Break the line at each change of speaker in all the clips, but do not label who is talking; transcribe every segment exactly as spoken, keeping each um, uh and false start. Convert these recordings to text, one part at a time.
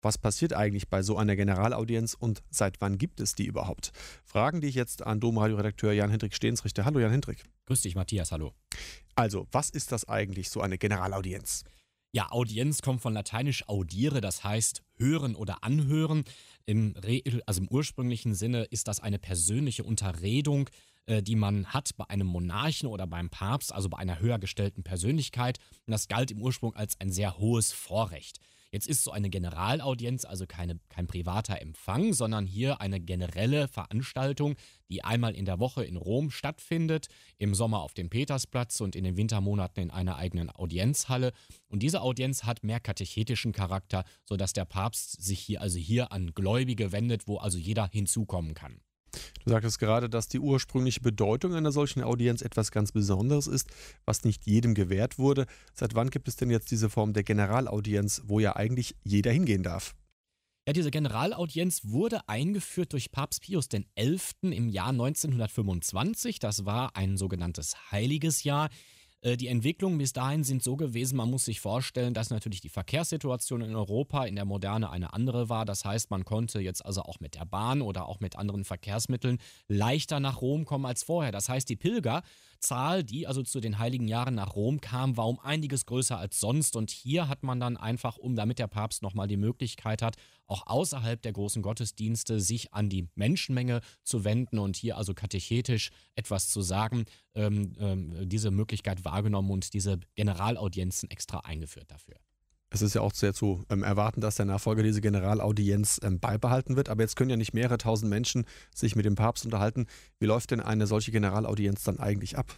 Was passiert eigentlich bei so einer Generalaudienz und seit wann gibt es die überhaupt? Fragen, die ich jetzt an Domradio-Redakteur Jan-Hendrik Stehns richte. Hallo Jan-Hendrik.
Grüß dich, Matthias, hallo.
Also, was ist das eigentlich, so eine Generalaudienz?
Ja, Audienz kommt von lateinisch audiere, das heißt hören oder anhören. Im, Re also im ursprünglichen Sinne ist das eine persönliche Unterredung, äh, die man hat bei einem Monarchen oder beim Papst, also bei einer höher gestellten Persönlichkeit. Und das galt im Ursprung als ein sehr hohes Vorrecht. Jetzt ist so eine Generalaudienz also keine, kein privater Empfang, sondern hier eine generelle Veranstaltung, die einmal in der Woche in Rom stattfindet, im Sommer auf dem Petersplatz und in den Wintermonaten in einer eigenen Audienzhalle. Und diese Audienz hat mehr katechetischen Charakter, sodass der Papst sich hier also hier an Gläubige wendet, wo also jeder hinzukommen kann.
Du sagtest gerade, dass die ursprüngliche Bedeutung einer solchen Audienz etwas ganz Besonderes ist, was nicht jedem gewährt wurde. Seit wann gibt es denn jetzt diese Form der Generalaudienz, wo ja eigentlich jeder hingehen darf?
Ja, diese Generalaudienz wurde eingeführt durch Papst Pius der Elfte im Jahr neunzehnhundertfünfundzwanzig. Das war ein sogenanntes heiliges Jahr. Die Entwicklungen bis dahin sind so gewesen, man muss sich vorstellen, dass natürlich die Verkehrssituation in Europa in der Moderne eine andere war. Das heißt, man konnte jetzt also auch mit der Bahn oder auch mit anderen Verkehrsmitteln leichter nach Rom kommen als vorher. Das heißt, die Pilgerzahl, die also zu den heiligen Jahren nach Rom kam, war um einiges größer als sonst. Und hier hat man dann einfach, um damit der Papst nochmal die Möglichkeit hat, auch außerhalb der großen Gottesdienste sich an die Menschenmenge zu wenden und hier also katechetisch etwas zu sagen, ähm, ähm, diese Möglichkeit wahrgenommen und diese Generalaudienzen extra eingeführt dafür.
Es ist ja auch sehr zu ähm, erwarten, dass der Nachfolger diese Generalaudienz ähm, beibehalten wird. Aber jetzt können ja nicht mehrere tausend Menschen sich mit dem Papst unterhalten. Wie läuft denn eine solche Generalaudienz dann eigentlich ab?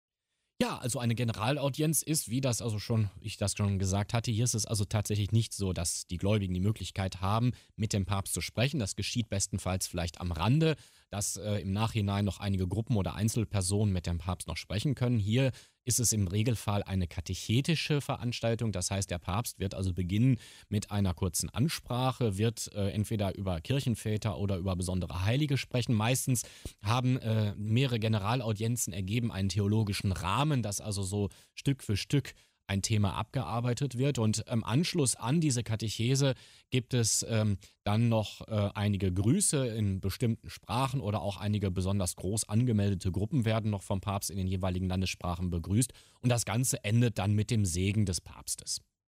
Ja, also eine Generalaudienz ist, wie das also schon, ich das schon gesagt hatte, hier ist es also tatsächlich nicht so, dass die Gläubigen die Möglichkeit haben, mit dem Papst zu sprechen. Das geschieht bestenfalls vielleicht am Rande, dass äh, im Nachhinein noch einige Gruppen oder Einzelpersonen mit dem Papst noch sprechen können. Hier ist es im Regelfall eine katechetische Veranstaltung. Das heißt, der Papst wird also beginnen mit einer kurzen Ansprache, wird äh, entweder über Kirchenväter oder über besondere Heilige sprechen. Meistens haben äh, mehrere Generalaudienzen ergeben einen theologischen Rahmen, dass also so Stück für Stück ein Thema abgearbeitet wird. Und im Anschluss an diese Katechese gibt es ähm, dann noch äh, einige Grüße in bestimmten Sprachen oder auch einige besonders groß angemeldete Gruppen werden noch vom Papst in den jeweiligen Landessprachen begrüßt. Und das Ganze endet dann mit dem Segen des Papstes.